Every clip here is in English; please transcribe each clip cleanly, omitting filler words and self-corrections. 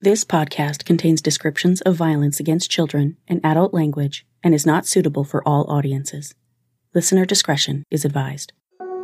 This podcast contains descriptions of violence against children and adult language and is not suitable for all audiences. Listener discretion is advised.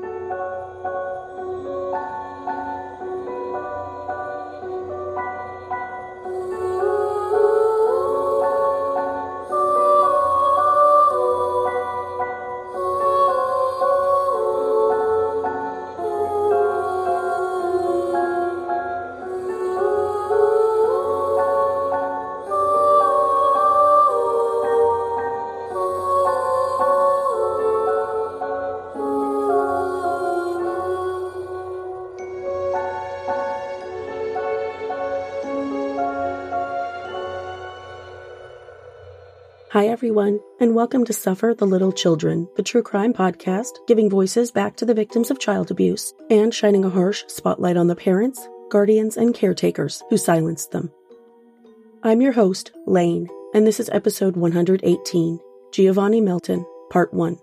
Hi everyone, and welcome to Suffer the Little Children, the true crime podcast giving voices back to the victims of child abuse and shining a harsh spotlight on the parents, guardians, and caretakers who silenced them. I'm your host, Lane, and this is episode 118, Giovanni Melton, Part 1.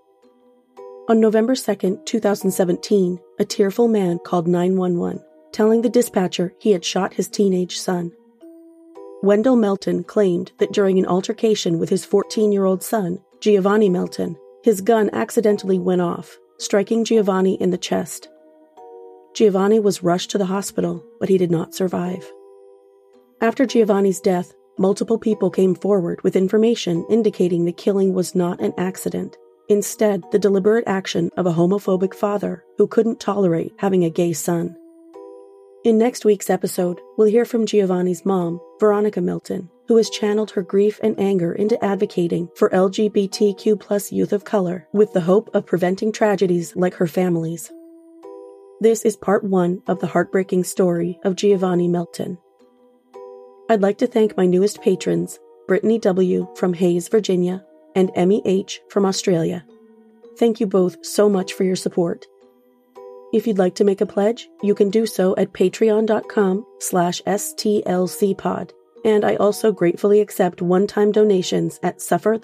On November 2nd, 2017, a tearful man called 911, telling the dispatcher he had shot his teenage son. Wendell Melton claimed that during an altercation with his 14-year-old son, Giovanni Melton, his gun accidentally went off, striking Giovanni in the chest. Giovanni was rushed to the hospital, but he did not survive. After Giovanni's death, multiple people came forward with information indicating the killing was not an accident. Instead, the deliberate action of a homophobic father who couldn't tolerate having a gay son. In next week's episode, we'll hear from Giovanni's mom, Veronica Melton, who has channeled her grief and anger into advocating for LGBTQ+ youth of color with the hope of preventing tragedies like her family's. This is part 1 of the heartbreaking story of Giovanni Melton. I'd like to thank my newest patrons, Brittany W. from Hayes, Virginia, and Emmy H. from Australia. Thank you both so much for your support. If you'd like to make a pledge, you can do so at patreon.com/stlcpod. And I also gratefully accept one-time donations at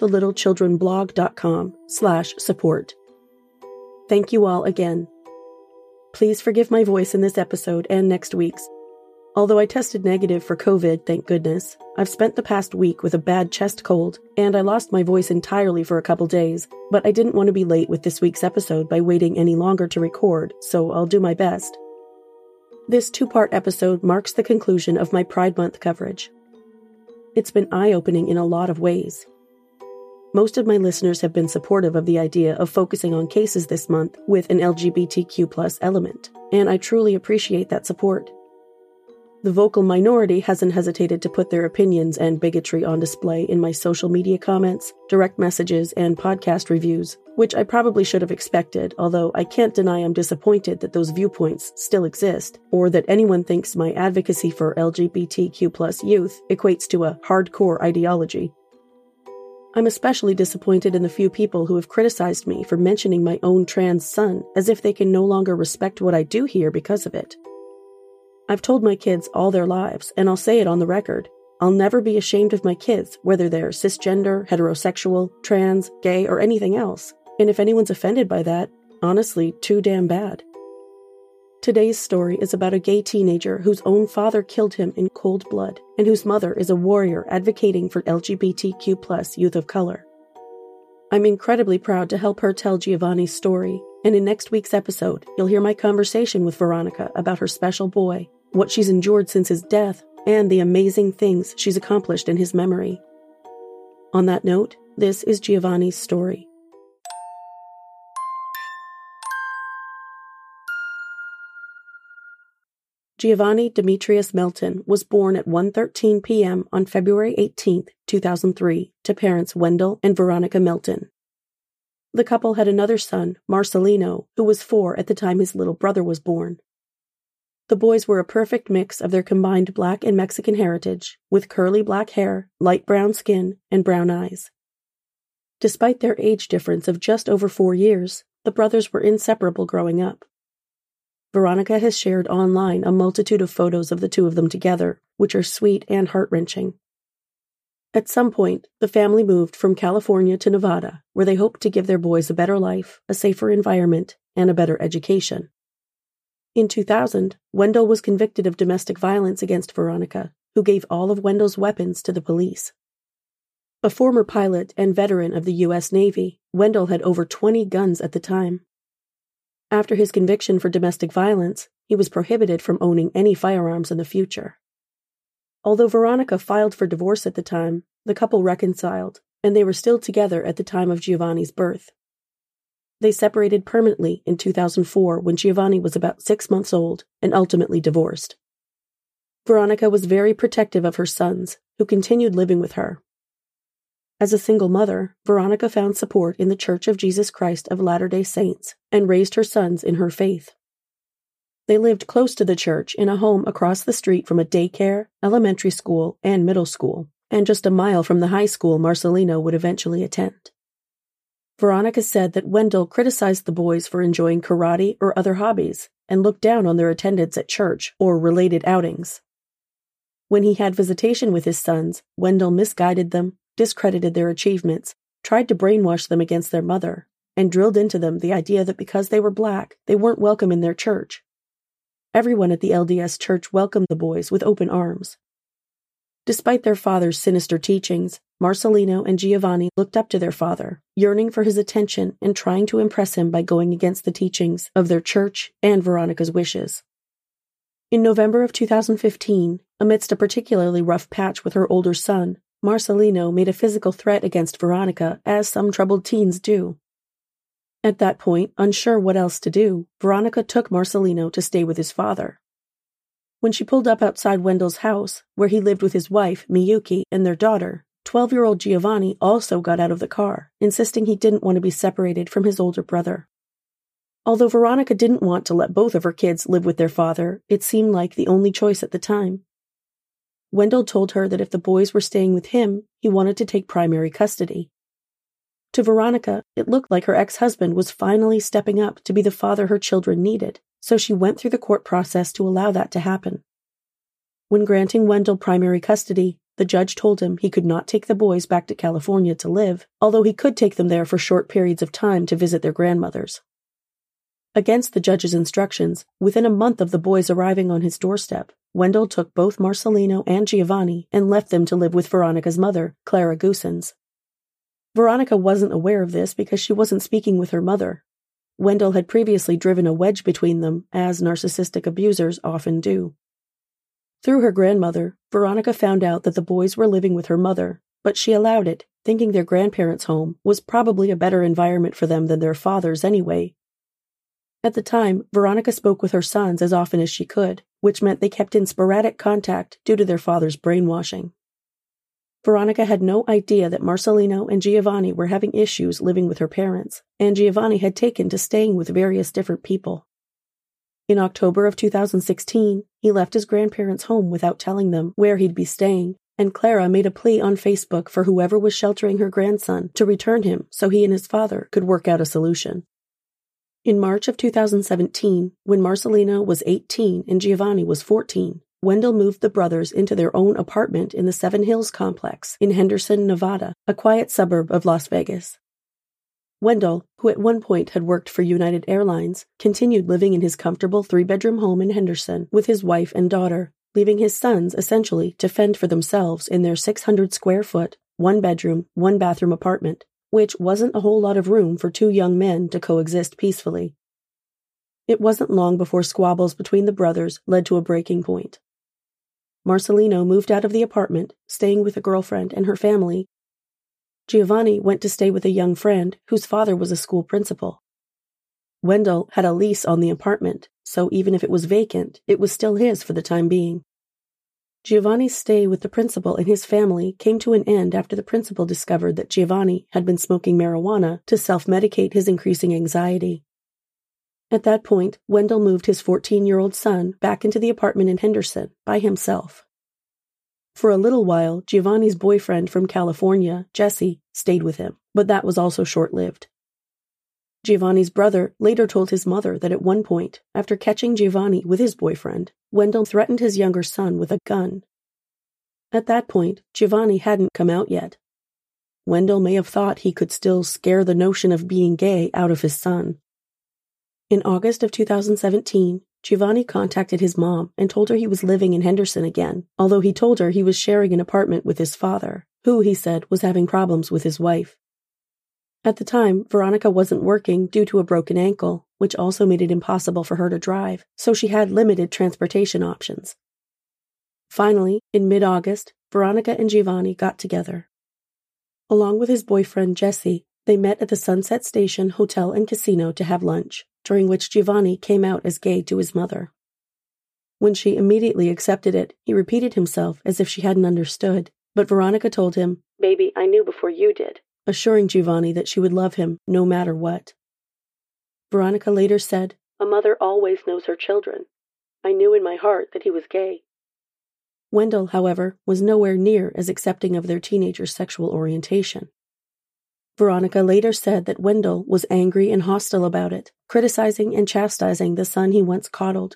sufferthelittlechildrenblog.com/support. Thank you all again. Please forgive my voice in this episode and next week's. Although I tested negative for COVID, thank goodness, I've spent the past week with a bad chest cold, and I lost my voice entirely for a couple days, but I didn't want to be late with this week's episode by waiting any longer to record, so I'll do my best. This 2-part episode marks the conclusion of my Pride Month coverage. It's been eye-opening in a lot of ways. Most of my listeners have been supportive of the idea of focusing on cases this month with an LGBTQ+ element, and I truly appreciate that support. The vocal minority hasn't hesitated to put their opinions and bigotry on display in my social media comments, direct messages, and podcast reviews, which I probably should have expected, although I can't deny I'm disappointed that those viewpoints still exist, or that anyone thinks my advocacy for LGBTQ+ youth equates to a hardcore ideology. I'm especially disappointed in the few people who have criticized me for mentioning my own trans son, as if they can no longer respect what I do here because of it. I've told my kids all their lives, and I'll say it on the record, I'll never be ashamed of my kids, whether they're cisgender, heterosexual, trans, gay, or anything else. And if anyone's offended by that, honestly, too damn bad. Today's story is about a gay teenager whose own father killed him in cold blood, and whose mother is a warrior advocating for LGBTQ+ youth of color. I'm incredibly proud to help her tell Giovanni's story, and in next week's episode, you'll hear my conversation with Veronica about her special boy, what she's endured since his death, and the amazing things she's accomplished in his memory. On that note, this is Giovanni's story. Giovanni Demetrius Melton was born at 1:13 p.m. on February 18, 2003, to parents Wendell and Veronica Melton. The couple had another son, Marcelino, who was 4 at the time his little brother was born. The boys were a perfect mix of their combined Black and Mexican heritage, with curly black hair, light brown skin, and brown eyes. Despite their age difference of just over 4 years, the brothers were inseparable growing up. Veronica has shared online a multitude of photos of the two of them together, which are sweet and heart-wrenching. At some point, the family moved from California to Nevada, where they hoped to give their boys a better life, a safer environment, and a better education. In 2000, Wendell was convicted of domestic violence against Veronica, who gave all of Wendell's weapons to the police. A former pilot and veteran of the U.S. Navy, Wendell had over 20 guns at the time. After his conviction for domestic violence, he was prohibited from owning any firearms in the future. Although Veronica filed for divorce at the time, the couple reconciled, and they were still together at the time of Giovanni's birth. They separated permanently in 2004 when Giovanni was about 6 months old and ultimately divorced. Veronica was very protective of her sons, who continued living with her. As a single mother, Veronica found support in the Church of Jesus Christ of Latter-day Saints and raised her sons in her faith. They lived close to the church in a home across the street from a daycare, elementary school, and middle school, and just a mile from the high school Marcelino would eventually attend. Veronica said that Wendell criticized the boys for enjoying karate or other hobbies and looked down on their attendance at church or related outings. When he had visitation with his sons, Wendell misguided them, discredited their achievements, tried to brainwash them against their mother, and drilled into them the idea that because they were black, they weren't welcome in their church. Everyone at the LDS church welcomed the boys with open arms. Despite their father's sinister teachings, Marcelino and Giovanni looked up to their father, yearning for his attention and trying to impress him by going against the teachings of their church and Veronica's wishes. In November of 2015, amidst a particularly rough patch with her older son, Marcelino made a physical threat against Veronica, as some troubled teens do. At that point, unsure what else to do, Veronica took Marcelino to stay with his father. When she pulled up outside Wendell's house, where he lived with his wife, Miyuki, and their daughter, 12-year-old Giovanni also got out of the car, insisting he didn't want to be separated from his older brother. Although Veronica didn't want to let both of her kids live with their father, it seemed like the only choice at the time. Wendell told her that if the boys were staying with him, he wanted to take primary custody. To Veronica, it looked like her ex-husband was finally stepping up to be the father her children needed, so she went through the court process to allow that to happen. When granting Wendell primary custody, the judge told him he could not take the boys back to California to live, although he could take them there for short periods of time to visit their grandmothers. Against the judge's instructions, within a month of the boys arriving on his doorstep, Wendell took both Marcelino and Giovanni and left them to live with Veronica's mother, Clara Goossens. Veronica wasn't aware of this because she wasn't speaking with her mother. Wendell had previously driven a wedge between them, as narcissistic abusers often do. Through her grandmother, Veronica found out that the boys were living with her mother, but she allowed it, thinking their grandparents' home was probably a better environment for them than their father's anyway. At the time, Veronica spoke with her sons as often as she could, which meant they kept in sporadic contact due to their father's brainwashing. Veronica had no idea that Marcelino and Giovanni were having issues living with her parents, and Giovanni had taken to staying with various different people. In October of 2016, he left his grandparents' home without telling them where he'd be staying, and Clara made a plea on Facebook for whoever was sheltering her grandson to return him so he and his father could work out a solution. In March of 2017, when Marcelino was 18 and Giovanni was 14, Wendell moved the brothers into their own apartment in the Seven Hills complex in Henderson, Nevada, a quiet suburb of Las Vegas. Wendell, who at one point had worked for United Airlines, continued living in his comfortable 3-bedroom home in Henderson with his wife and daughter, leaving his sons essentially to fend for themselves in their 600-square-foot, 1-bedroom, 1-bathroom apartment, which wasn't a whole lot of room for 2 young men to coexist peacefully. It wasn't long before squabbles between the brothers led to a breaking point. Marcelino moved out of the apartment, staying with a girlfriend and her family. Giovanni went to stay with a young friend whose father was a school principal. Wendell had a lease on the apartment, so even if it was vacant, it was still his for the time being. Giovanni's stay with the principal and his family came to an end after the principal discovered that Giovanni had been smoking marijuana to self-medicate his increasing anxiety. At that point, Wendell moved his 14-year-old son back into the apartment in Henderson by himself. For a little while, Giovanni's boyfriend from California, Jesse, stayed with him, but that was also short-lived. Giovanni's brother later told his mother that at one point, after catching Giovanni with his boyfriend, Wendell threatened his younger son with a gun. At that point, Giovanni hadn't come out yet. Wendell may have thought he could still scare the notion of being gay out of his son. In August of 2017, Giovanni contacted his mom and told her he was living in Henderson again, although he told her he was sharing an apartment with his father, who, he said, was having problems with his wife. At the time, Veronica wasn't working due to a broken ankle, which also made it impossible for her to drive, so she had limited transportation options. Finally, in mid-August, Veronica and Giovanni got together. Along with his boyfriend, Jesse, they met at the Sunset Station Hotel and Casino to have lunch, during which Giovanni came out as gay to his mother. When she immediately accepted it, he repeated himself as if she hadn't understood, but Veronica told him, "Baby, I knew before you did," assuring Giovanni that she would love him no matter what. Veronica later said, "A mother always knows her children. I knew in my heart that he was gay." Wendell, however, was nowhere near as accepting of their teenager's sexual orientation. Veronica later said that Wendell was angry and hostile about it, criticizing and chastising the son he once coddled.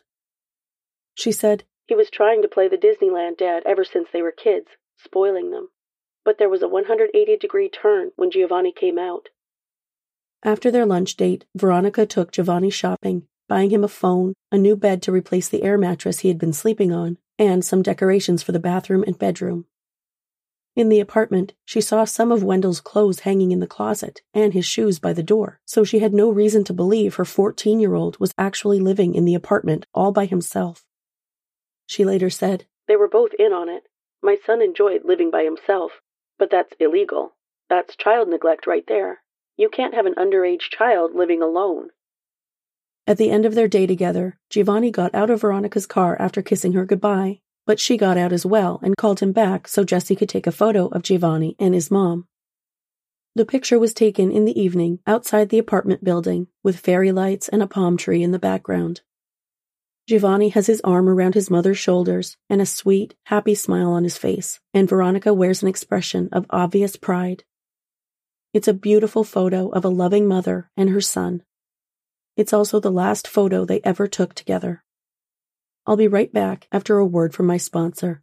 She said, "He was trying to play the Disneyland dad ever since they were kids, spoiling them. But there was a 180-degree turn when Giovanni came out." After their lunch date, Veronica took Giovanni shopping, buying him a phone, a new bed to replace the air mattress he had been sleeping on, and some decorations for the bathroom and bedroom. In the apartment, she saw some of Wendell's clothes hanging in the closet and his shoes by the door, so she had no reason to believe her 14-year-old was actually living in the apartment all by himself. She later said, "They were both in on it. My son enjoyed living by himself, but that's illegal. That's child neglect right there. You can't have an underage child living alone." At the end of their day together, Giovanni got out of Veronica's car after kissing her goodbye, but she got out as well and called him back so Jesse could take a photo of Giovanni and his mom. The picture was taken in the evening outside the apartment building with fairy lights and a palm tree in the background. Giovanni has his arm around his mother's shoulders and a sweet, happy smile on his face, and Veronica wears an expression of obvious pride. It's a beautiful photo of a loving mother and her son. It's also the last photo they ever took together. I'll be right back after a word from my sponsor.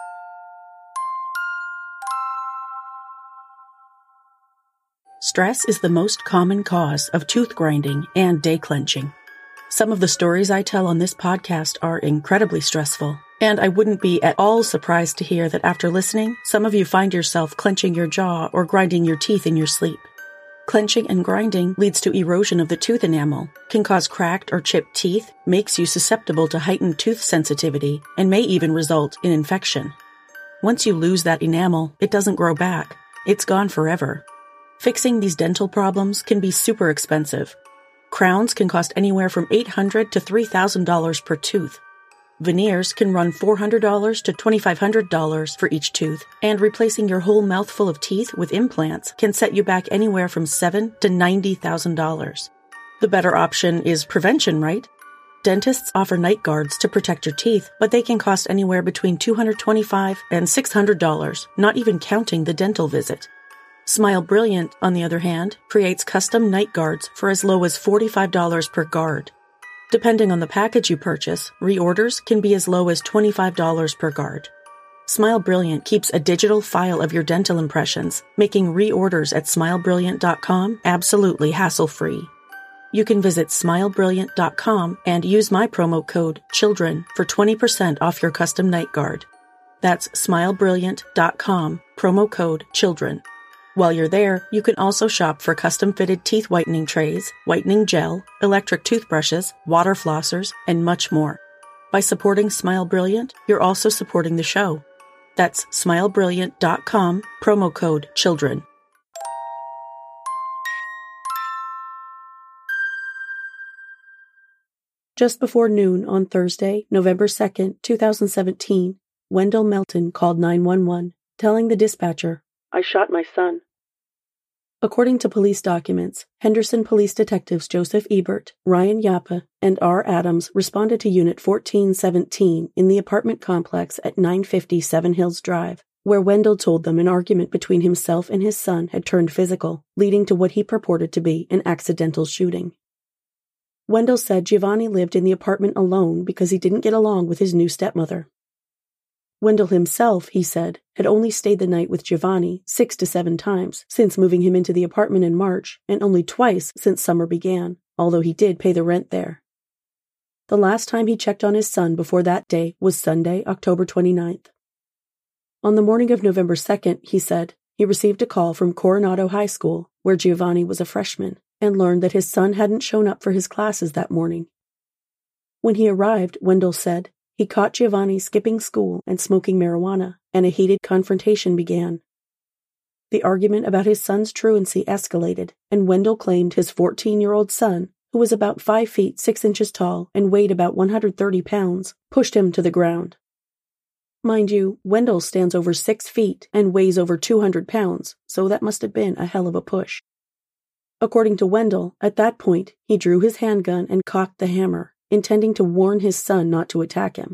Stress is the most common cause of tooth grinding and day clenching. Some of the stories I tell on this podcast are incredibly stressful, and I wouldn't be at all surprised to hear that after listening, some of you find yourself clenching your jaw or grinding your teeth in your sleep. Clenching and grinding leads to erosion of the tooth enamel, can cause cracked or chipped teeth, makes you susceptible to heightened tooth sensitivity, and may even result in infection. Once you lose that enamel, it doesn't grow back. It's gone forever. Fixing these dental problems can be super expensive. Crowns can cost anywhere from $800 to $3,000 per tooth. Veneers can run $400 to $2,500 for each tooth, and replacing your whole mouthful of teeth with implants can set you back anywhere from $7,000 to $90,000. The better option is prevention, right? Dentists offer night guards to protect your teeth, but they can cost anywhere between $225 and $600, not even counting the dental visit. Smile Brilliant, on the other hand, creates custom night guards for as low as $45 per guard. Depending on the package you purchase, reorders can be as low as $25 per guard. Smile Brilliant keeps a digital file of your dental impressions, making reorders at smilebrilliant.com absolutely hassle-free. You can visit smilebrilliant.com and use my promo code CHILDREN for 20% off your custom night guard. That's smilebrilliant.com, promo code CHILDREN. While you're there, you can also shop for custom-fitted teeth whitening trays, whitening gel, electric toothbrushes, water flossers, and much more. By supporting Smile Brilliant, you're also supporting the show. That's smilebrilliant.com, promo code CHILDREN. Just before noon on Thursday, November 2nd, 2017, Wendell Melton called 911, telling the dispatcher, "I shot my son." According to police documents, Henderson police detectives Joseph Ebert, Ryan Yapa, and R. Adams responded to Unit 1417 in the apartment complex at 950 Seven Hills Drive, where Wendell told them an argument between himself and his son had turned physical, leading to what he purported to be an accidental shooting. Wendell said Giovanni lived in the apartment alone because he didn't get along with his new stepmother. Wendell himself, he said, had only stayed the night with Giovanni 6 to 7 times since moving him into the apartment in March, and only twice since summer began, although he did pay the rent there. The last time he checked on his son before that day was Sunday, October 29th. On the morning of November 2nd, he said, he received a call from Coronado High School, where Giovanni was a freshman, and learned that his son hadn't shown up for his classes that morning. When he arrived, Wendell said, he caught Giovanni skipping school and smoking marijuana, and a heated confrontation began. The argument about his son's truancy escalated, and Wendell claimed his 14-year-old son, who was about 5 feet 6 inches tall and weighed about 130 pounds, pushed him to the ground. Mind you, Wendell stands over 6 feet and weighs over 200 pounds, so that must have been a hell of a push. According to Wendell, at that point, he drew his handgun and cocked the hammer, intending to warn his son not to attack him.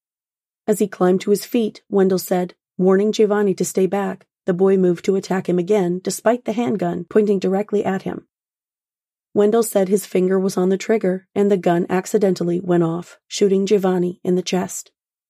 As he climbed to his feet, Wendell said, warning Giovanni to stay back, the boy moved to attack him again, despite the handgun pointing directly at him. Wendell said his finger was on the trigger, and the gun accidentally went off, shooting Giovanni in the chest.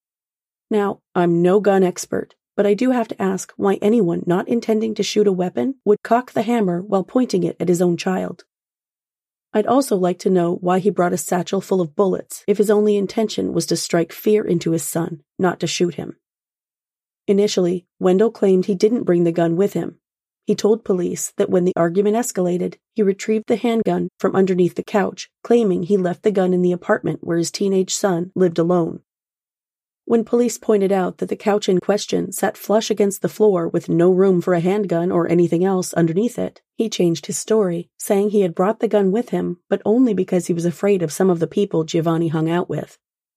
Now, I'm no gun expert, but I do have to ask why anyone not intending to shoot a weapon would cock the hammer while pointing it at his own child. I'd also like to know why he brought a satchel full of bullets if his only intention was to strike fear into his son, not to shoot him. Initially, Wendell claimed he didn't bring the gun with him. He told police that when the argument escalated, he retrieved the handgun from underneath the couch, claiming he left the gun in the apartment where his teenage son lived alone. When police pointed out that the couch in question sat flush against the floor with no room for a handgun or anything else underneath it, he changed his story, saying he had brought the gun with him, but only because he was afraid of some of the people Giovanni hung out with.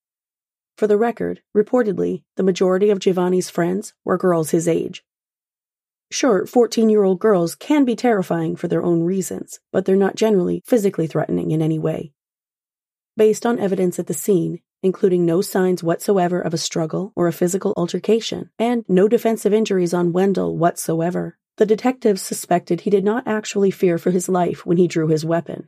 For the record, reportedly, the majority of Giovanni's friends were girls his age. Sure, 14-year-old girls can be terrifying for their own reasons, but they're not generally physically threatening in any way. Based on evidence at the scene, including no signs whatsoever of a struggle or a physical altercation, and no defensive injuries on Wendell whatsoever, the detectives suspected he did not actually fear for his life when he drew his weapon.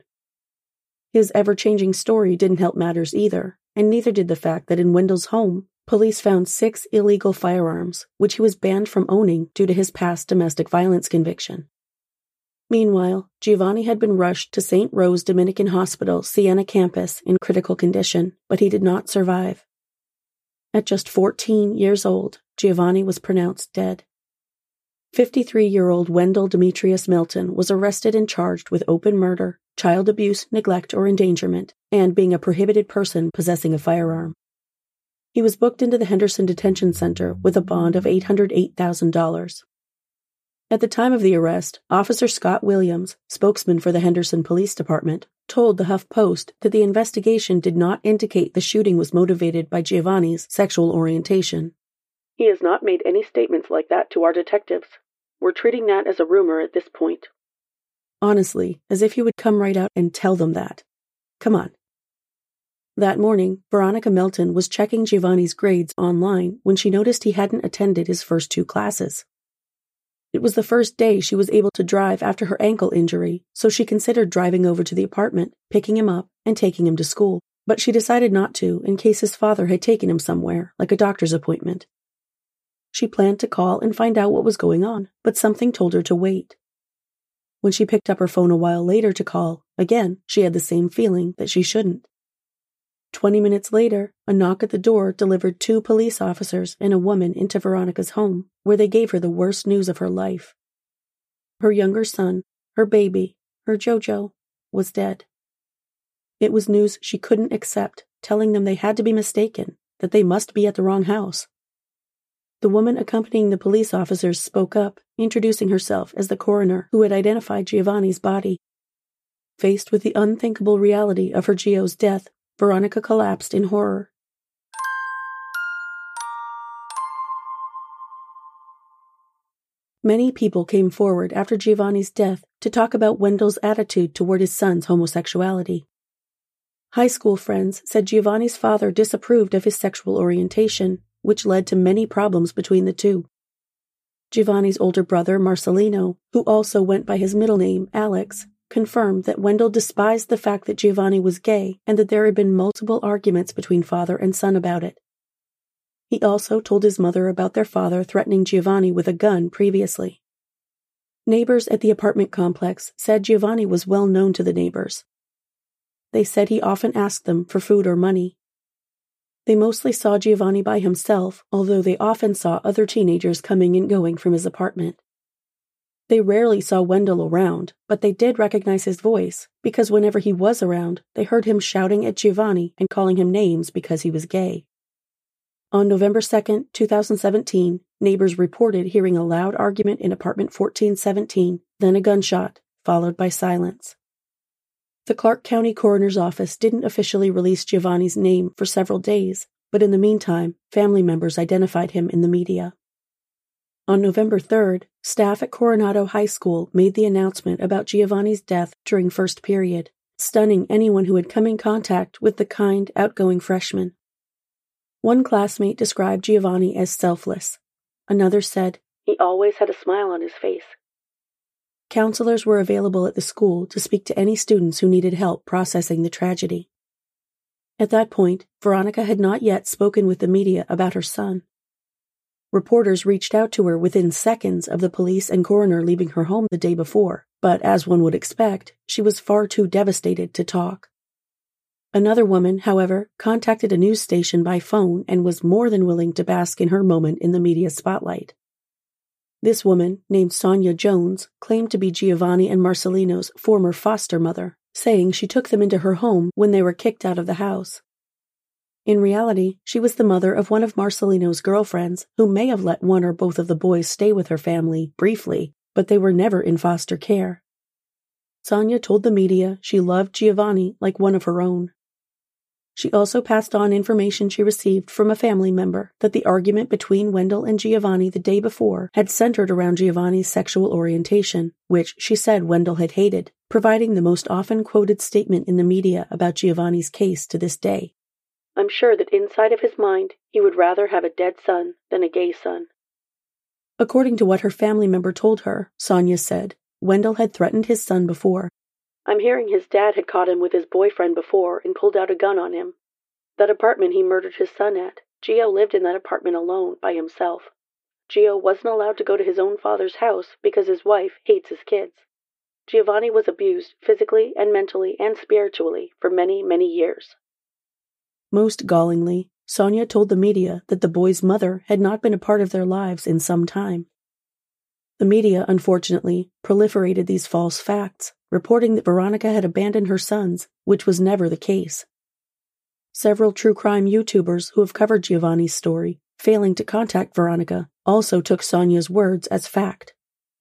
His ever-changing story didn't help matters either, and neither did the fact that in Wendell's home, police found 6 illegal firearms, which he was banned from owning due to his past domestic violence conviction. Meanwhile, Giovanni had been rushed to St. Rose Dominican Hospital, Siena campus, in critical condition, but he did not survive. At just 14 years old, Giovanni was pronounced dead. 53-year-old Wendell Demetrius Melton was arrested and charged with open murder, child abuse, neglect, or endangerment, and being a prohibited person possessing a firearm. He was booked into the Henderson Detention Center with a bond of $808,000. At the time of the arrest, Officer Scott Williams, spokesman for the Henderson Police Department, told the HuffPost that the investigation did not indicate the shooting was motivated by Giovanni's sexual orientation. He has not made any statements like that to our detectives. We're treating that as a rumor at this point. Honestly, as if he would come right out and tell them that. Come on. That morning, Veronica Melton was checking Giovanni's grades online when she noticed he hadn't attended his first 2 classes. It was the first day she was able to drive after her ankle injury, so she considered driving over to the apartment, picking him up, and taking him to school, but she decided not to in case his father had taken him somewhere, like a doctor's appointment. She planned to call and find out what was going on, but something told her to wait. When she picked up her phone a while later to call, again, she had the same feeling that she shouldn't. 20 minutes later, a knock at the door delivered 2 police officers and a woman into Veronica's home, where they gave her the worst news of her life. Her younger son, her baby, her Jojo, was dead. It was news she couldn't accept, telling them they had to be mistaken, that they must be at the wrong house. The woman accompanying the police officers spoke up, introducing herself as the coroner who had identified Giovanni's body. Faced with the unthinkable reality of her Gio's death, Veronica collapsed in horror. Many people came forward after Giovanni's death to talk about Wendell's attitude toward his son's homosexuality. High school friends said Giovanni's father disapproved of his sexual orientation, which led to many problems between the two. Giovanni's older brother, Marcelino, who also went by his middle name, Alex, confirmed that Wendell despised the fact that Giovanni was gay and that there had been multiple arguments between father and son about it. He also told his mother about their father threatening Giovanni with a gun previously. Neighbors at the apartment complex said Giovanni was well known to the neighbors. they said he often asked them for food or money. They mostly saw Giovanni by himself, although they often saw other teenagers coming and going from his apartment. They rarely saw Wendell around, but they did recognize his voice, because whenever he was around, they heard him shouting at Giovanni and calling him names because he was gay. On November 2, 2017, neighbors reported hearing a loud argument in apartment 1417, then a gunshot, followed by silence. The Clark County Coroner's Office didn't officially release Giovanni's name for several days, but in the meantime, family members identified him in the media. On November 3rd, staff at Coronado High School made the announcement about Giovanni's death during first period, stunning anyone who had come in contact with the kind, outgoing freshman. One classmate described Giovanni as selfless. Another said, "He always had a smile on his face." Counselors were available at the school to speak to any students who needed help processing the tragedy. At that point, Veronica had not yet spoken with the media about her son. Reporters reached out to her within seconds of the police and coroner leaving her home the day before, but as one would expect, she was far too devastated to talk. Another woman, however, contacted a news station by phone and was more than willing to bask in her moment in the media spotlight. This woman, named Sonia Jones, claimed to be Giovanni and Marcelino's former foster mother, saying she took them into her home when they were kicked out of the house. In reality, she was the mother of one of Marcelino's girlfriends who may have let one or both of the boys stay with her family, briefly, but they were never in foster care. Sonia told the media she loved Giovanni like one of her own. She also passed on information she received from a family member that the argument between Wendell and Giovanni the day before had centered around Giovanni's sexual orientation, which she said Wendell had hated, providing the most often quoted statement in the media about Giovanni's case to this day. "I'm sure that inside of his mind, he would rather have a dead son than a gay son." According to what her family member told her, Sonia said, Wendell had threatened his son before. "I'm hearing his dad had caught him with his boyfriend before and pulled out a gun on him. That apartment he murdered his son at, Gio lived in that apartment alone, by himself. Gio wasn't allowed to go to his own father's house because his wife hates his kids. Giovanni was abused physically and mentally and spiritually for many, many years." Most gallingly, Sonia told the media that the boy's mother had not been a part of their lives in some time. The media, unfortunately, proliferated these false facts, reporting that Veronica had abandoned her sons, which was never the case. Several true crime YouTubers who have covered Giovanni's story, failing to contact Veronica, also took Sonia's words as fact.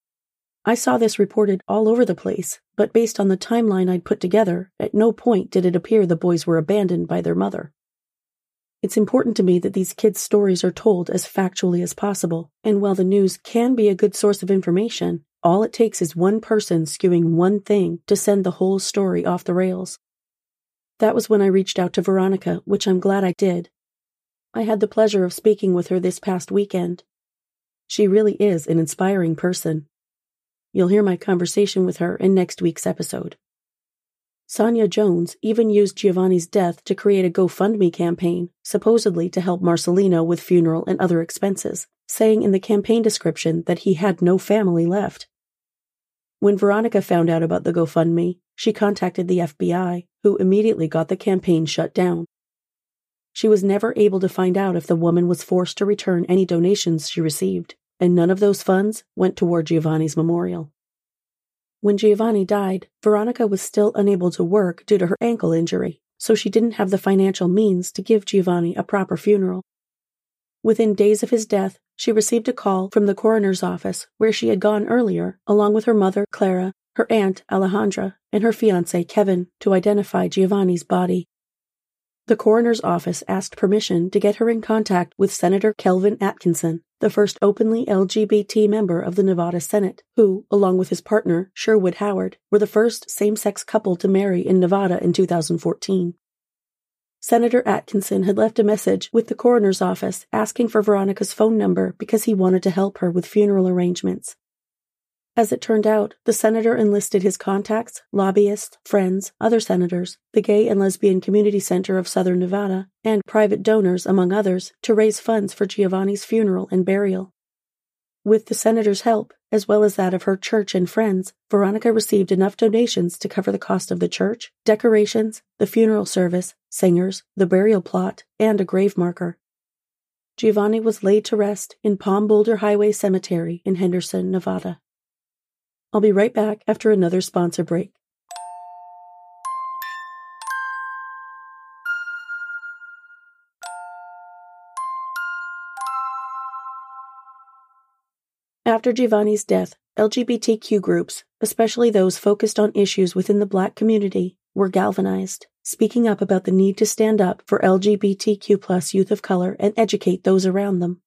"I saw this reported all over the place, but based on the timeline I'd put together, at no point did it appear the boys were abandoned by their mother. It's important to me that these kids' stories are told as factually as possible, and while the news can be a good source of information, all it takes is one person skewing one thing to send the whole story off the rails." That was when I reached out to Veronica, which I'm glad I did. I had the pleasure of speaking with her this past weekend. She really is an inspiring person. You'll hear my conversation with her in next week's episode. Sonia Jones even used Giovanni's death to create a GoFundMe campaign, supposedly to help Marcelino with funeral and other expenses, saying in the campaign description that he had no family left. When Veronica found out about the GoFundMe, she contacted the FBI, who immediately got the campaign shut down. She was never able to find out if the woman was forced to return any donations she received, and none of those funds went toward Giovanni's memorial. When Giovanni died, Veronica was still unable to work due to her ankle injury, so she didn't have the financial means to give Giovanni a proper funeral. Within days of his death, she received a call from the coroner's office where she had gone earlier, along with her mother, Clara, her aunt, Alejandra, and her fiancé, Kevin, to identify Giovanni's body. The coroner's office asked permission to get her in contact with Senator Kelvin Atkinson, the first openly LGBT member of the Nevada Senate, who, along with his partner, Sherwood Howard, were the first same-sex couple to marry in Nevada in 2014. Senator Atkinson had left a message with the coroner's office asking for Veronica's phone number because he wanted to help her with funeral arrangements. As it turned out, the senator enlisted his contacts, lobbyists, friends, other senators, the Gay and Lesbian Community Center of Southern Nevada, and private donors, among others, to raise funds for Giovanni's funeral and burial. With the senator's help, as well as that of her church and friends, Veronica received enough donations to cover the cost of the church, decorations, the funeral service, singers, the burial plot, and a grave marker. Giovanni was laid to rest in Palm Boulder Highway Cemetery in Henderson, Nevada. I'll be right back after another sponsor break. After Giovanni's death, LGBTQ groups, especially those focused on issues within the Black community, were galvanized, speaking up about the need to stand up for LGBTQ+ youth of color and educate those around them.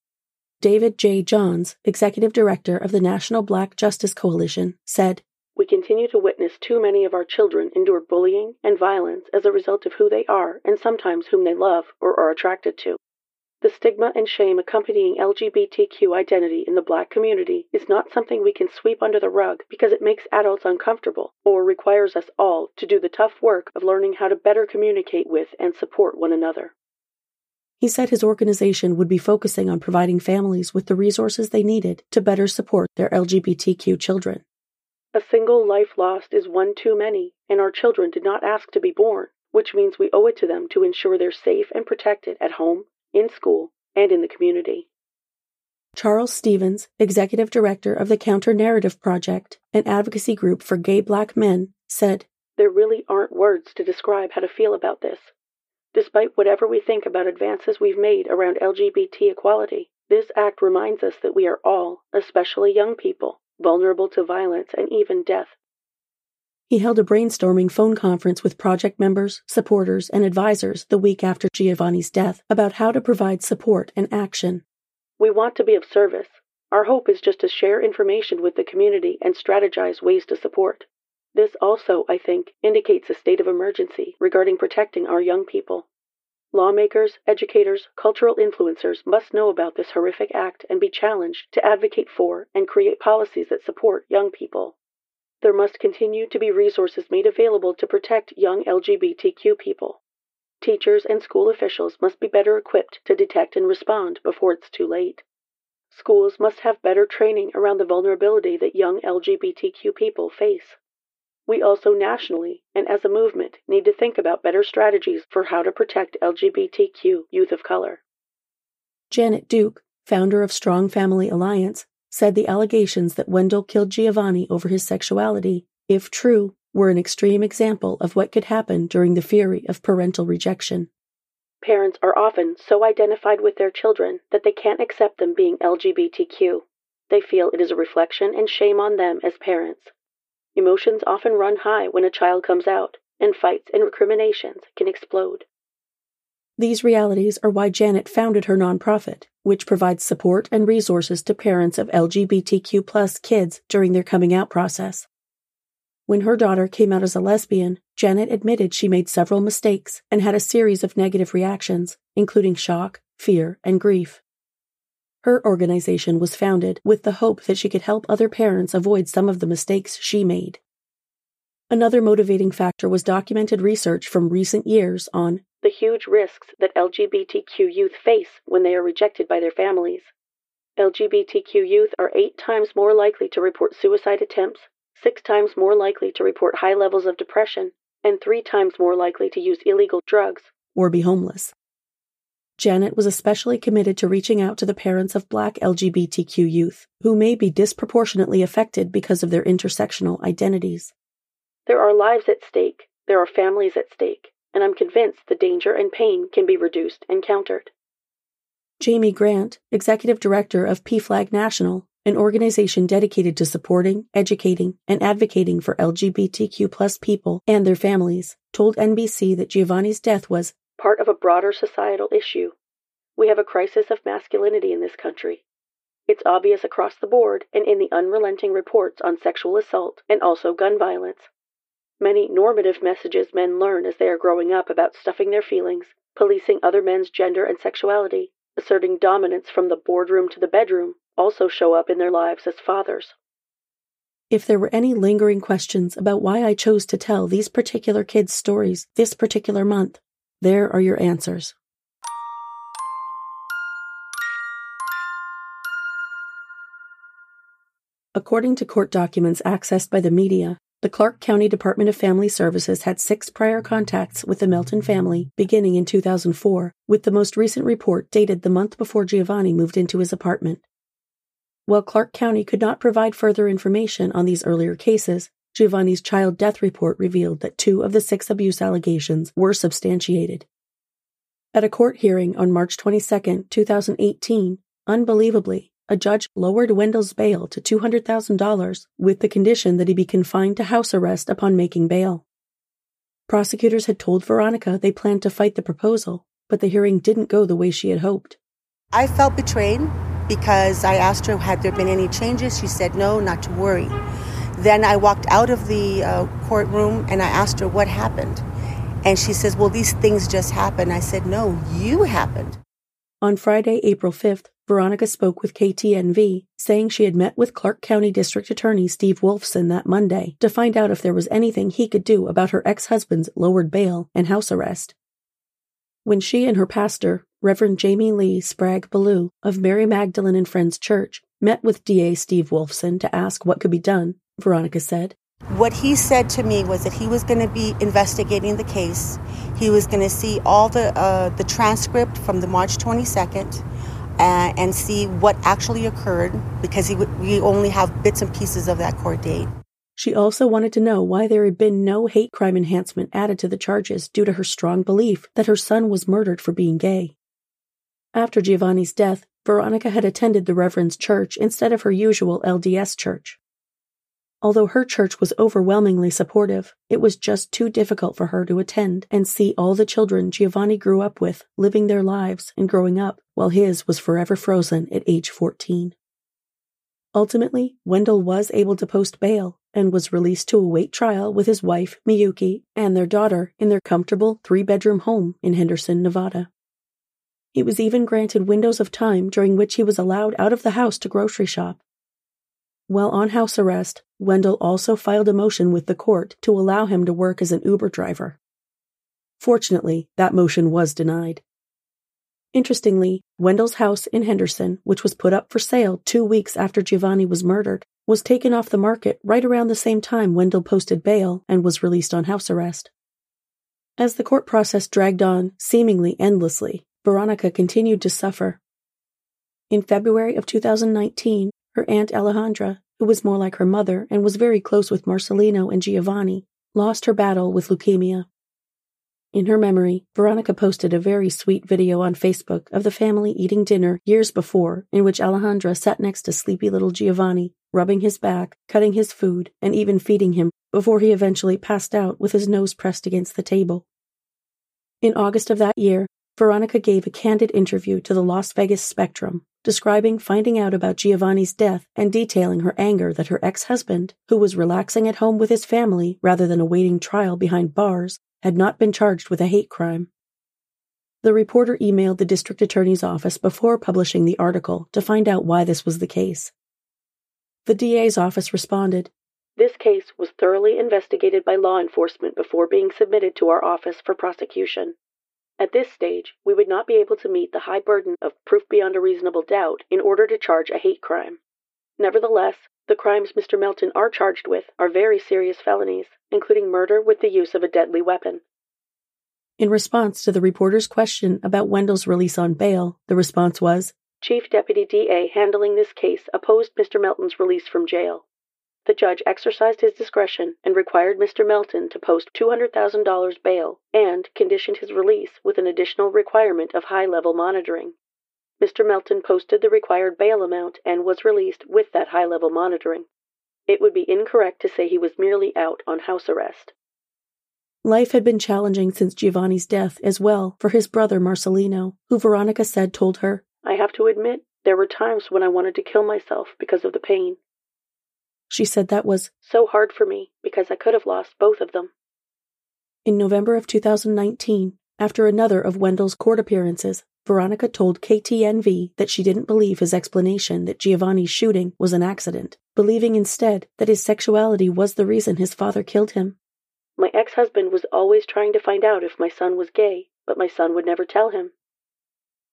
David J. Johns, Executive Director of the National Black Justice Coalition, said, "We continue to witness too many of our children endure bullying and violence as a result of who they are and sometimes whom they love or are attracted to. The stigma and shame accompanying LGBTQ identity in the Black community is not something we can sweep under the rug because it makes adults uncomfortable or requires us all to do the tough work of learning how to better communicate with and support one another." He said his organization would be focusing on providing families with the resources they needed to better support their LGBTQ children. "A single life lost is one too many, and our children did not ask to be born, which means we owe it to them to ensure they're safe and protected at home, in school, and in the community." Charles Stevens, Executive Director of the Counter Narrative Project, an advocacy group for gay Black men, said, "There really aren't words to describe how to feel about this. Despite whatever we think about advances we've made around LGBT equality, this act reminds us that we are all, especially young people, vulnerable to violence and even death." He held a brainstorming phone conference with project members, supporters, and advisors the week after Giovanni's death about how to provide support and action. "We want to be of service. Our hope is just to share information with the community and strategize ways to support. This also, I think, indicates a state of emergency regarding protecting our young people. Lawmakers, educators, cultural influencers must know about this horrific act and be challenged to advocate for and create policies that support young people. There must continue to be resources made available to protect young LGBTQ people. Teachers and school officials must be better equipped to detect and respond before it's too late. Schools must have better training around the vulnerability that young LGBTQ people face. We also nationally, and as a movement, need to think about better strategies for how to protect LGBTQ youth of color." Janet Duke, founder of Strong Family Alliance, said the allegations that Wendell killed Giovanni over his sexuality, if true, were an extreme example of what could happen during the fury of parental rejection. "Parents are often so identified with their children that they can't accept them being LGBTQ. They feel it is a reflection and shame on them as parents. Emotions often run high when a child comes out, and fights and recriminations can explode." These realities are why Janet founded her nonprofit, which provides support and resources to parents of LGBTQ+ kids during their coming out process. When her daughter came out as a lesbian, Janet admitted she made several mistakes and had a series of negative reactions, including shock, fear, and grief. Her organization was founded with the hope that she could help other parents avoid some of the mistakes she made. Another motivating factor was documented research from recent years on the huge risks that LGBTQ youth face when they are rejected by their families. LGBTQ youth are 8 times more likely to report suicide attempts, 6 times more likely to report high levels of depression, and 3 times more likely to use illegal drugs or be homeless. Janet was especially committed to reaching out to the parents of Black LGBTQ youth, who may be disproportionately affected because of their intersectional identities. "There are lives at stake, there are families at stake, and I'm convinced the danger and pain can be reduced and countered." Jamie Grant, Executive Director of PFLAG National, an organization dedicated to supporting, educating, and advocating for LGBTQ+ people and their families, told NBC that Giovanni's death was part of a broader societal issue. "We have a crisis of masculinity in this country. It's obvious across the board and in the unrelenting reports on sexual assault and also gun violence. Many normative messages men learn as they are growing up about stuffing their feelings, policing other men's gender and sexuality, asserting dominance from the boardroom to the bedroom, also show up in their lives as fathers." If there were any lingering questions about why I chose to tell these particular kids' stories this particular month, there are your answers. According to court documents accessed by the media, the Clark County Department of Family Services had 6 prior contacts with the Melton family beginning in 2004, with the most recent report dated the month before Giovanni moved into his apartment. While Clark County could not provide further information on these earlier cases, Giovanni's child death report revealed that 2 of the 6 abuse allegations were substantiated. At a court hearing on March 22, 2018, unbelievably, a judge lowered Wendell's bail to $200,000 with the condition that he be confined to house arrest upon making bail. Prosecutors had told Veronica they planned to fight the proposal, but the hearing didn't go the way she had hoped. I felt betrayed because I asked her, had there been any changes? She said, no, not to worry. Then I walked out of the courtroom and I asked her what happened. And she says, well, these things just happened. I said, no, you happened. On Friday, April 5th, Veronica spoke with KTNV, saying she had met with Clark County District Attorney Steve Wolfson that Monday to find out if there was anything he could do about her ex-husband's lowered bail and house arrest. When she and her pastor, Reverend Jamie Lee Sprague Ballou of Mary Magdalene and Friends Church, met with DA Steve Wolfson to ask what could be done, Veronica said, what he said to me was that he was going to be investigating the case. He was going to see all the transcript from the March 22nd and see what actually occurred, because we only have bits and pieces of that court date. She also wanted to know why there had been no hate crime enhancement added to the charges due to her strong belief that her son was murdered for being gay. After Giovanni's death, Veronica had attended the Reverend's church instead of her usual LDS church. Although her church was overwhelmingly supportive, it was just too difficult for her to attend and see all the children Giovanni grew up with living their lives and growing up, while his was forever frozen at age 14. Ultimately, Wendell was able to post bail and was released to await trial with his wife, Miyuki, and their daughter in their comfortable 3-bedroom home in Henderson, Nevada. He was even granted windows of time during which he was allowed out of the house to grocery shop. While on house arrest, Wendell also filed a motion with the court to allow him to work as an Uber driver. Fortunately, that motion was denied. Interestingly, Wendell's house in Henderson, which was put up for sale 2 weeks after Giovanni was murdered, was taken off the market right around the same time Wendell posted bail and was released on house arrest. As the court process dragged on, seemingly endlessly, Veronica continued to suffer. In February of 2019, her aunt Alejandra, who was more like her mother and was very close with Marcelino and Giovanni, lost her battle with leukemia. In her memory, Veronica posted a very sweet video on Facebook of the family eating dinner years before, in which Alejandra sat next to sleepy little Giovanni, rubbing his back, cutting his food, and even feeding him before he eventually passed out with his nose pressed against the table. In August of that year, Veronica gave a candid interview to the Las Vegas Spectrum, describing finding out about Giovanni's death and detailing her anger that her ex-husband, who was relaxing at home with his family rather than awaiting trial behind bars, had not been charged with a hate crime. The reporter emailed the district attorney's office before publishing the article to find out why this was the case. The DA's office responded, "This case was thoroughly investigated by law enforcement before being submitted to our office for prosecution. At this stage, we would not be able to meet the high burden of proof beyond a reasonable doubt in order to charge a hate crime. Nevertheless, the crimes Mr. Melton are charged with are very serious felonies, including murder with the use of a deadly weapon." In response to the reporter's question about Wendell's release on bail, the response was, "Chief Deputy DA handling this case opposed Mr. Melton's release from jail. The judge exercised his discretion and required Mr. Melton to post $200,000 bail and conditioned his release with an additional requirement of high-level monitoring. Mr. Melton posted the required bail amount and was released with that high-level monitoring. It would be incorrect to say he was merely out on house arrest." Life had been challenging since Giovanni's death as well for his brother Marcelino, who Veronica said told her, "I have to admit, there were times when I wanted to kill myself because of the pain. She said that was so hard for me because I could have lost both of them." In November of 2019, after another of Wendell's court appearances, Veronica told KTNV that she didn't believe his explanation that Giovanni's shooting was an accident, believing instead that his sexuality was the reason his father killed him. "My ex-husband was always trying to find out if my son was gay, but my son would never tell him."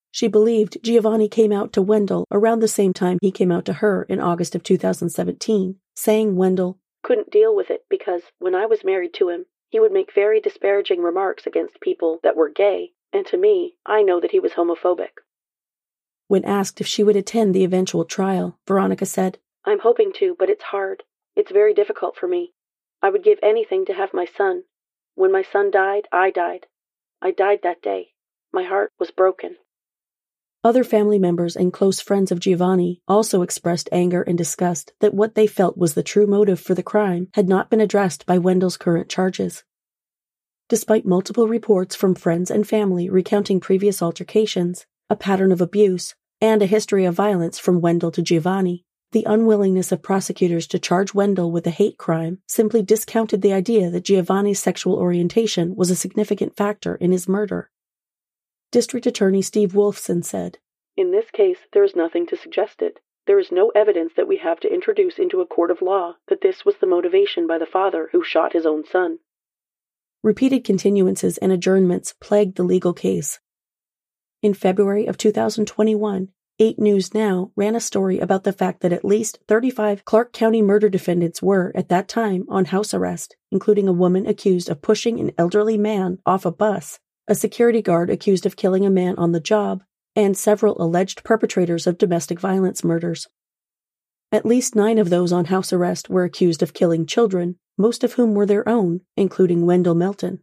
She believed Giovanni came out to Wendell around the same time he came out to her in August of 2017, saying Wendell couldn't deal with it because when I was married to him, he would make very disparaging remarks against people that were gay, and to me, I know that he was homophobic. When asked if she would attend the eventual trial, Veronica said, I'm hoping to, but it's hard. It's very difficult for me. I would give anything to have my son. When my son died, I died. I died that day. My heart was broken. Other family members and close friends of Giovanni also expressed anger and disgust that what they felt was the true motive for the crime had not been addressed by Wendell's current charges. Despite multiple reports from friends and family recounting previous altercations, a pattern of abuse, and a history of violence from Wendell to Giovanni, the unwillingness of prosecutors to charge Wendell with a hate crime simply discounted the idea that Giovanni's sexual orientation was a significant factor in his murder. District Attorney Steve Wolfson said, In this case, there is nothing to suggest it. There is no evidence that we have to introduce into a court of law that this was the motivation by the father who shot his own son. Repeated continuances and adjournments plagued the legal case. In February of 2021, 8 News Now ran a story about the fact that at least 35 Clark County murder defendants were, at that time, on house arrest, including a woman accused of pushing an elderly man off a bus, a security guard accused of killing a man on the job, and several alleged perpetrators of domestic violence murders. At least 9 of those on house arrest were accused of killing children, most of whom were their own, including Wendell Melton.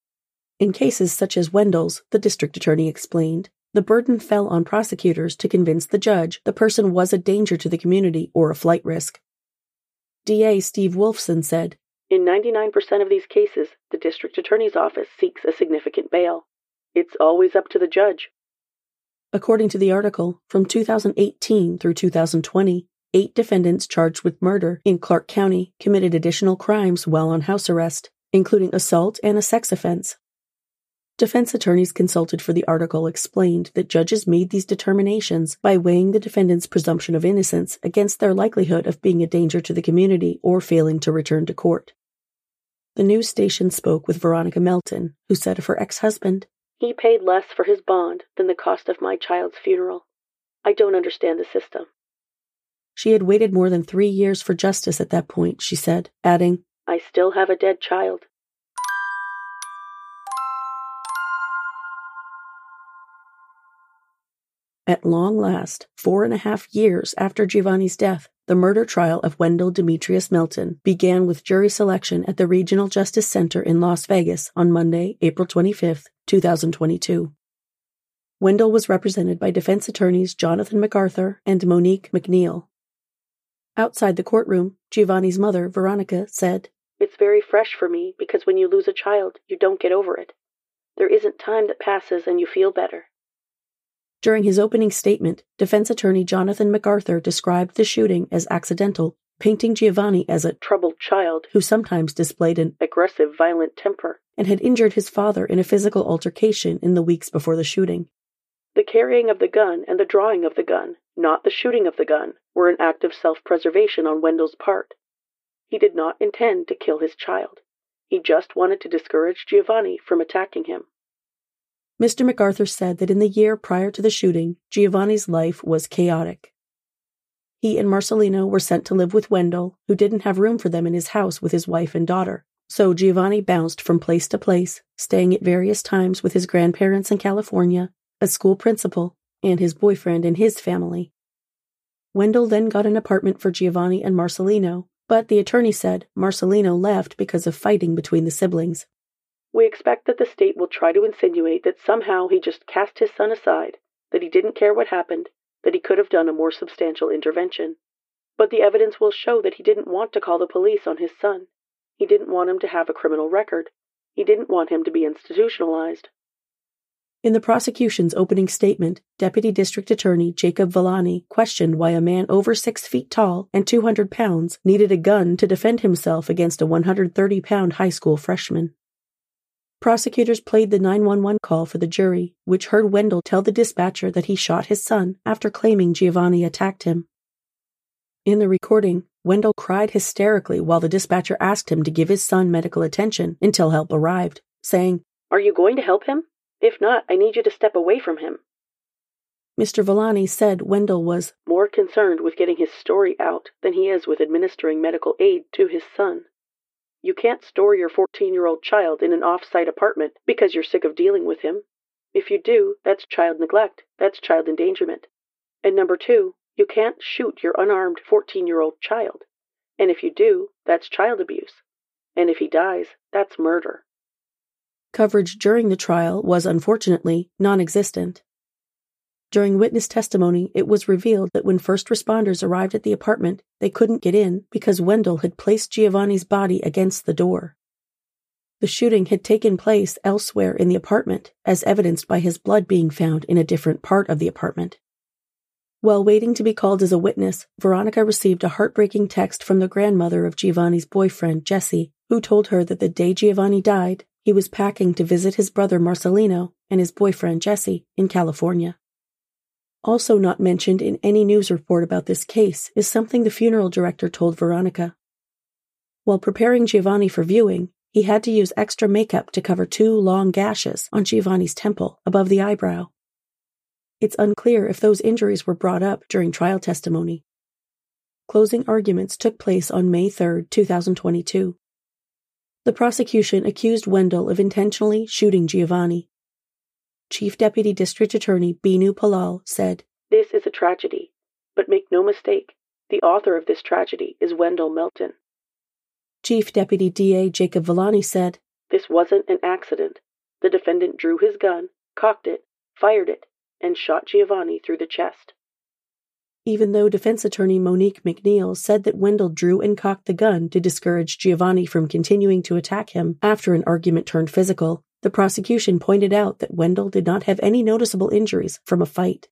In cases such as Wendell's, the district attorney explained, the burden fell on prosecutors to convince the judge the person was a danger to the community or a flight risk. DA Steve Wolfson said, In 99% of these cases, the district attorney's office seeks a significant bail. It's always up to the judge. According to the article, from 2018 through 2020, 8 defendants charged with murder in Clark County committed additional crimes while on house arrest, including assault and a sex offense. Defense attorneys consulted for the article explained that judges made these determinations by weighing the defendant's presumption of innocence against their likelihood of being a danger to the community or failing to return to court. The news station spoke with Veronica Melton, who said of her ex-husband, He paid less for his bond than the cost of my child's funeral. I don't understand the system. She had waited more than 3 years for justice at that point, she said, adding, I still have a dead child. At long last, 4.5 years after Giovanni's death, the murder trial of Wendell Demetrius Melton began with jury selection at the Regional Justice Center in Las Vegas on Monday, April 25, 2022. Wendell was represented by defense attorneys Jonathan MacArthur and Monique McNeil. Outside the courtroom, Giovanni's mother, Veronica, said, It's very fresh for me because when you lose a child, you don't get over it. There isn't time that passes and you feel better. During his opening statement, defense attorney Jonathan MacArthur described the shooting as accidental, painting Giovanni as a troubled child who sometimes displayed an aggressive, violent temper and had injured his father in a physical altercation in the weeks before the shooting. The carrying of the gun and the drawing of the gun, not the shooting of the gun, were an act of self-preservation on Wendell's part. He did not intend to kill his child. He just wanted to discourage Giovanni from attacking him. Mr. MacArthur said that in the year prior to the shooting, Giovanni's life was chaotic. He and Marcelino were sent to live with Wendell, who didn't have room for them in his house with his wife and daughter. So Giovanni bounced from place to place, staying at various times with his grandparents in California, a school principal, and his boyfriend and his family. Wendell then got an apartment for Giovanni and Marcelino, but the attorney said Marcelino left because of fighting between the siblings. We expect that the state will try to insinuate that somehow he just cast his son aside, that he didn't care what happened, that he could have done a more substantial intervention. But the evidence will show that he didn't want to call the police on his son. He didn't want him to have a criminal record. He didn't want him to be institutionalized. In the prosecution's opening statement, Deputy District Attorney Jacob Villani questioned why a man over 6 feet tall and 200 pounds needed a gun to defend himself against a 130-pound high school freshman. Prosecutors played the 911 call for the jury, which heard Wendell tell the dispatcher that he shot his son after claiming Giovanni attacked him. In the recording, Wendell cried hysterically while the dispatcher asked him to give his son medical attention until help arrived, saying, "Are you going to help him? If not, I need you to step away from him." Mr. Villani said Wendell was more concerned with getting his story out than he is with administering medical aid to his son. You can't store your 14-year-old child in an off-site apartment because you're sick of dealing with him. If you do, that's child neglect. That's child endangerment. And number 2, you can't shoot your unarmed 14-year-old child. And if you do, that's child abuse. And if he dies, that's murder. Coverage during the trial was, unfortunately, non-existent. During witness testimony, it was revealed that when first responders arrived at the apartment, they couldn't get in because Wendell had placed Giovanni's body against the door. The shooting had taken place elsewhere in the apartment, as evidenced by his blood being found in a different part of the apartment. While waiting to be called as a witness, Veronica received a heartbreaking text from the grandmother of Giovanni's boyfriend, Jesse, who told her that the day Giovanni died, he was packing to visit his brother Marcelino and his boyfriend, Jesse, in California. Also not mentioned in any news report about this case is something the funeral director told Veronica. While preparing Giovanni for viewing, he had to use extra makeup to cover 2 long gashes on Giovanni's temple above the eyebrow. It's unclear if those injuries were brought up during trial testimony. Closing arguments took place on May 3, 2022. The prosecution accused Wendell of intentionally shooting Giovanni. Chief Deputy District Attorney Binu Palal said, "This is a tragedy, but make no mistake, the author of this tragedy is Wendell Melton." Chief Deputy DA Jacob Villani said, "This wasn't an accident. The defendant drew his gun, cocked it, fired it, and shot Giovanni through the chest." Even though defense attorney Monique McNeil said that Wendell drew and cocked the gun to discourage Giovanni from continuing to attack him after an argument turned physical, the prosecution pointed out that Wendell did not have any noticeable injuries from a fight.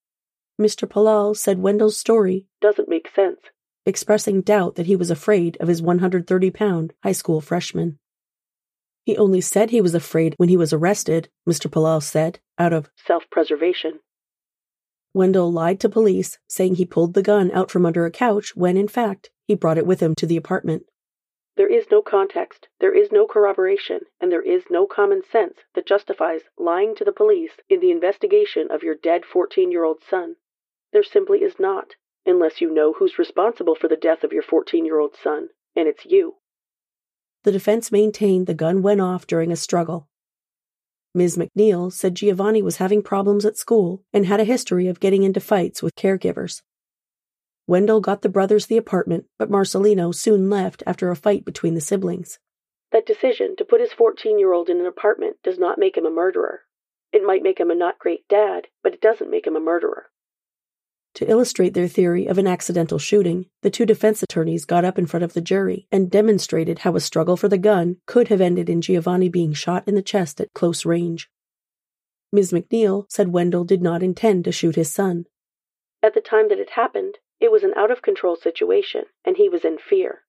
Mr. Palal said Wendell's story doesn't make sense, expressing doubt that he was afraid of his 130-pound high school freshman. He only said he was afraid when he was arrested, Mr. Palal said, out of self-preservation. Wendell lied to police, saying he pulled the gun out from under a couch when, in fact, he brought it with him to the apartment. There is no context, there is no corroboration, and there is no common sense that justifies lying to the police in the investigation of your dead 14-year-old son. There simply is not, unless you know who's responsible for the death of your 14-year-old son, and it's you. The defense maintained the gun went off during a struggle. Ms. McNeil said Giovanni was having problems at school and had a history of getting into fights with caregivers. Wendell got the brothers the apartment, but Marcelino soon left after a fight between the siblings. That decision to put his 14-year-old in an apartment does not make him a murderer. It might make him a not great dad, but it doesn't make him a murderer. To illustrate their theory of an accidental shooting, the 2 defense attorneys got up in front of the jury and demonstrated how a struggle for the gun could have ended in Giovanni being shot in the chest at close range. Ms. McNeil said Wendell did not intend to shoot his son. At the time that it happened, it was an out-of-control situation, and he was in fear.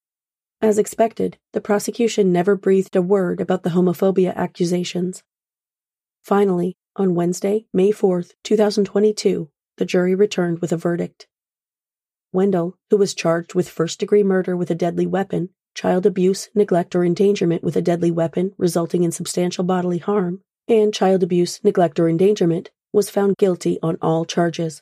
As expected, the prosecution never breathed a word about the homophobia accusations. Finally, on Wednesday, May 4, 2022, the jury returned with a verdict. Wendell, who was charged with first-degree murder with a deadly weapon, child abuse, neglect, or endangerment with a deadly weapon resulting in substantial bodily harm, and child abuse, neglect, or endangerment, was found guilty on all charges.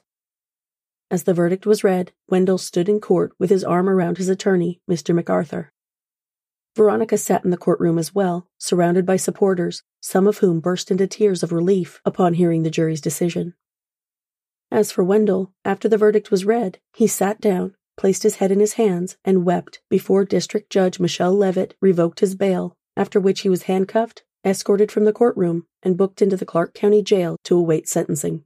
As the verdict was read, Wendell stood in court with his arm around his attorney, Mr. MacArthur. Veronica sat in the courtroom as well, surrounded by supporters, some of whom burst into tears of relief upon hearing the jury's decision. As for Wendell, after the verdict was read, he sat down, placed his head in his hands, and wept before District Judge Michelle Levitt revoked his bail, after which he was handcuffed, escorted from the courtroom, and booked into the Clark County Jail to await sentencing.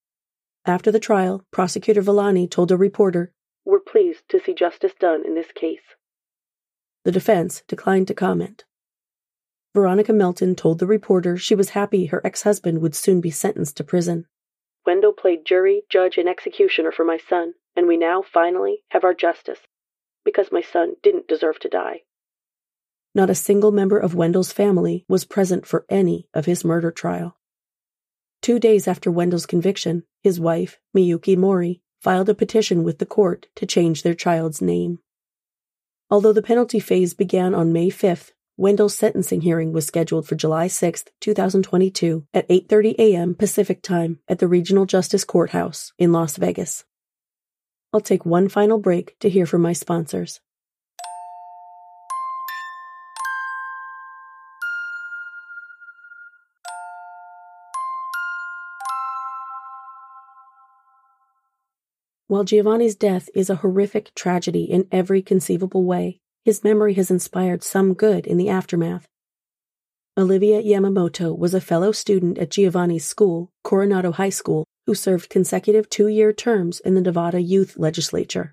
After the trial, Prosecutor Villani told a reporter, "We're pleased to see justice done in this case." The defense declined to comment. Veronica Melton told the reporter she was happy her ex-husband would soon be sentenced to prison. "Wendell played jury, judge, and executioner for my son, and we now, finally, have our justice, because my son didn't deserve to die." Not a single member of Wendell's family was present for any of his murder trial. 2 days after Wendell's conviction, his wife, Miyuki Mori, filed a petition with the court to change their child's name. Although the penalty phase began on May 5th, Wendell's sentencing hearing was scheduled for July 6, 2022 at 8:30 a.m. Pacific Time at the Regional Justice Courthouse in Las Vegas. I'll take one final break to hear from my sponsors. While Giovanni's death is a horrific tragedy in every conceivable way, his memory has inspired some good in the aftermath. Olivia Yamamoto was a fellow student at Giovanni's school, Coronado High School, who served consecutive 2-year terms in the Nevada Youth Legislature.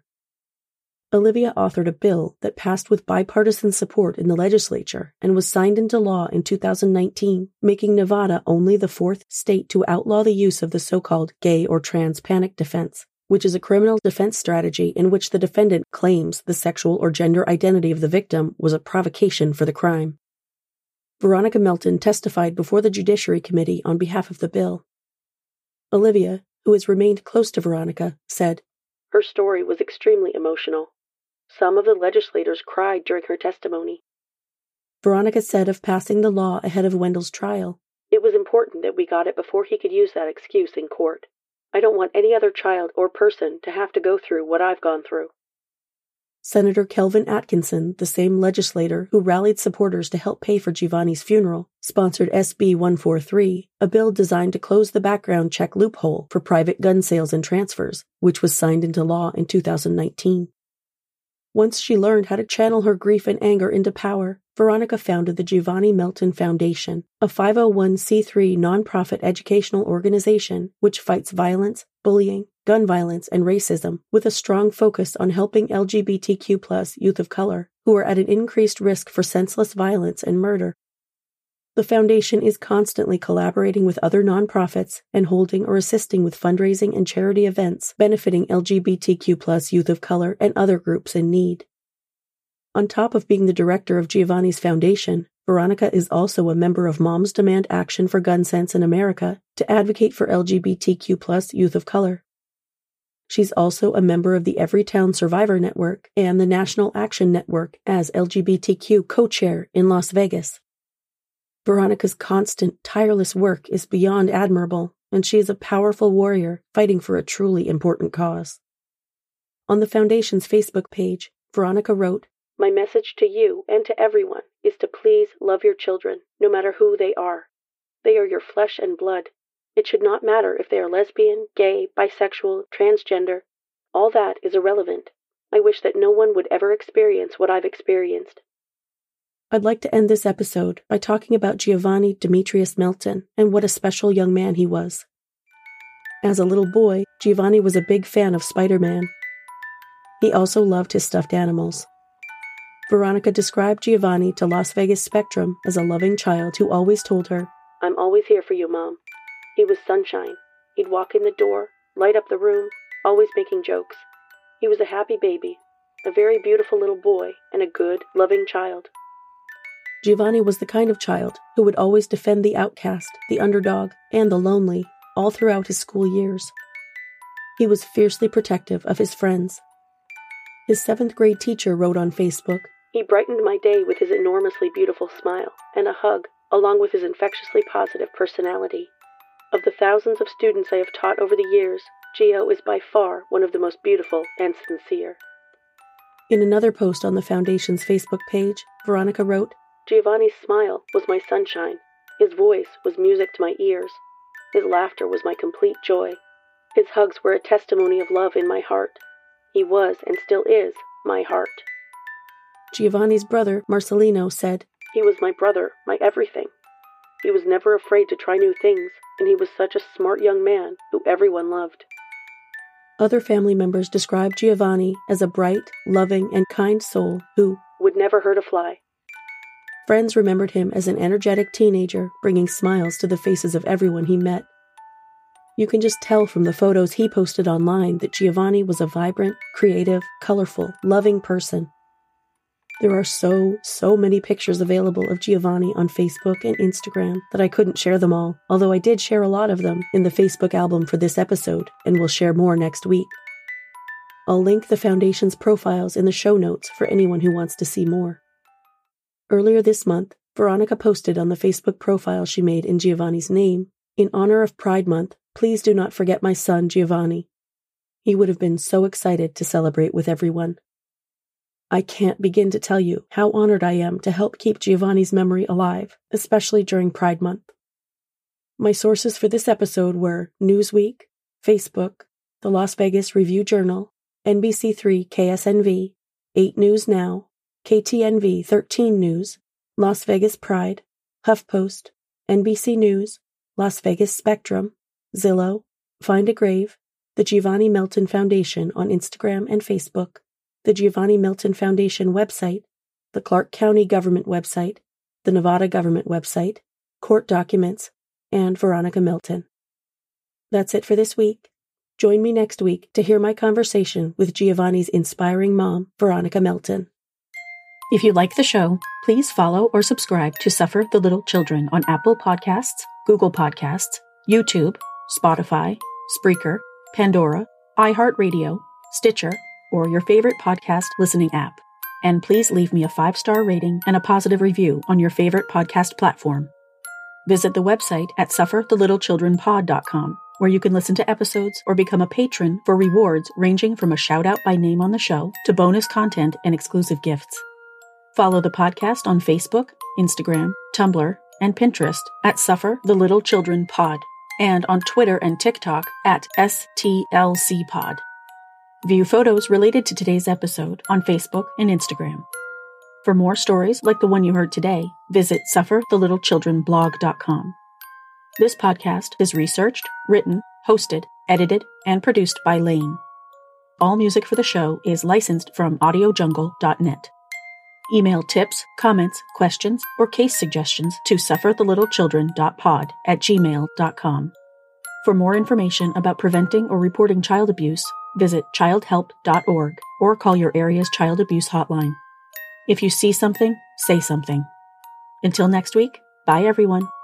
Olivia authored a bill that passed with bipartisan support in the legislature and was signed into law in 2019, making Nevada only the 4th state to outlaw the use of the so-called gay or trans panic defense, which is a criminal defense strategy in which the defendant claims the sexual or gender identity of the victim was a provocation for the crime. Veronica Melton testified before the Judiciary Committee on behalf of the bill. Olivia, who has remained close to Veronica, said, "Her story was extremely emotional. Some of the legislators cried during her testimony." Veronica said of passing the law ahead of Wendell's trial, "It was important that we got it before he could use that excuse in court. I don't want any other child or person to have to go through what I've gone through." Senator Kelvin Atkinson, the same legislator who rallied supporters to help pay for Giovanni's funeral, sponsored SB 143, a bill designed to close the background check loophole for private gun sales and transfers, which was signed into law in 2019. Once she learned how to channel her grief and anger into power, Veronica founded the Giovanni Melton Foundation, a 501c3 nonprofit educational organization which fights violence, bullying, gun violence, and racism, with a strong focus on helping LGBTQ+ youth of color who are at an increased risk for senseless violence and murder. The foundation is constantly collaborating with other nonprofits and holding or assisting with fundraising and charity events benefiting LGBTQ+ youth of color and other groups in need. On top of being the director of Giovanni's foundation, Veronica is also a member of Moms Demand Action for Gun Sense in America to advocate for LGBTQ+ youth of color. She's also a member of the Everytown Survivor Network and the National Action Network as LGBTQ co-chair in Las Vegas. Veronica's constant, tireless work is beyond admirable, and she is a powerful warrior fighting for a truly important cause. On the Foundation's Facebook page, Veronica wrote, "My message to you and to everyone is to please love your children, no matter who they are. They are your flesh and blood. It should not matter if they are lesbian, gay, bisexual, transgender. All that is irrelevant. I wish that no one would ever experience what I've experienced." I'd like to end this episode by talking about Giovanni Demetrius Melton and what a special young man he was. As a little boy, Giovanni was a big fan of Spider-Man. He also loved his stuffed animals. Veronica described Giovanni to Las Vegas Spectrum as a loving child who always told her, "I'm always here for you, Mom." He was sunshine. He'd walk in the door, light up the room, always making jokes. He was a happy baby, a very beautiful little boy, and a good, loving child. Giovanni was the kind of child who would always defend the outcast, the underdog, and the lonely, all throughout his school years. He was fiercely protective of his friends. His 7th grade teacher wrote on Facebook, "He brightened my day with his enormously beautiful smile and a hug, along with his infectiously positive personality. Of the thousands of students I have taught over the years, Gio is by far one of the most beautiful and sincere." In another post on the Foundation's Facebook page, Veronica wrote, "Giovanni's smile was my sunshine. His voice was music to my ears. His laughter was my complete joy. His hugs were a testimony of love in my heart. He was and still is my heart." Giovanni's brother, Marcelino, said, "He was my brother, my everything. He was never afraid to try new things, and he was such a smart young man who everyone loved." Other family members described Giovanni as a bright, loving, and kind soul who would never hurt a fly. Friends remembered him as an energetic teenager, bringing smiles to the faces of everyone he met. You can just tell from the photos he posted online that Giovanni was a vibrant, creative, colorful, loving person. There are so many pictures available of Giovanni on Facebook and Instagram that I couldn't share them all, although I did share a lot of them in the Facebook album for this episode, and will share more next week. I'll link the Foundation's profiles in the show notes for anyone who wants to see more. Earlier this month, Veronica posted on the Facebook profile she made in Giovanni's name, "In honor of Pride Month, please do not forget my son Giovanni. He would have been so excited to celebrate with everyone." I can't begin to tell you how honored I am to help keep Giovanni's memory alive, especially during Pride Month. My sources for this episode were Newsweek, Facebook, the Las Vegas Review-Journal, NBC3 KSNV, 8 News Now, KTNV 13 News, Las Vegas Pride, HuffPost, NBC News, Las Vegas Spectrum, Zillow, Find a Grave, the Giovanni Melton Foundation on Instagram and Facebook, the Giovanni Melton Foundation website, the Clark County Government website, the Nevada Government website, court documents, and Veronica Melton. That's it for this week. Join me next week to hear my conversation with Giovanni's inspiring mom, Veronica Melton. If you like the show, please follow or subscribe to Suffer the Little Children on Apple Podcasts, Google Podcasts, YouTube, Spotify, Spreaker, Pandora, iHeartRadio, Stitcher, or your favorite podcast listening app. And please leave me a 5-star rating and a positive review on your favorite podcast platform. Visit the website at sufferthelittlechildrenpod.com, where you can listen to episodes or become a patron for rewards ranging from a shout-out by name on the show to bonus content and exclusive gifts. Follow the podcast on Facebook, Instagram, Tumblr, and Pinterest at Suffer the Little Children Pod, and on Twitter and TikTok at STLCpod. View photos related to today's episode on Facebook and Instagram. For more stories like the one you heard today, visit sufferthelittlechildrenblog.com. This podcast is researched, written, hosted, edited, and produced by Lane. All music for the show is licensed from audiojungle.net. Email tips, comments, questions, or case suggestions to sufferthelittlechildren.pod@gmail.com. For more information about preventing or reporting child abuse, visit childhelp.org or call your area's child abuse hotline. If you see something, say something. Until next week, bye everyone.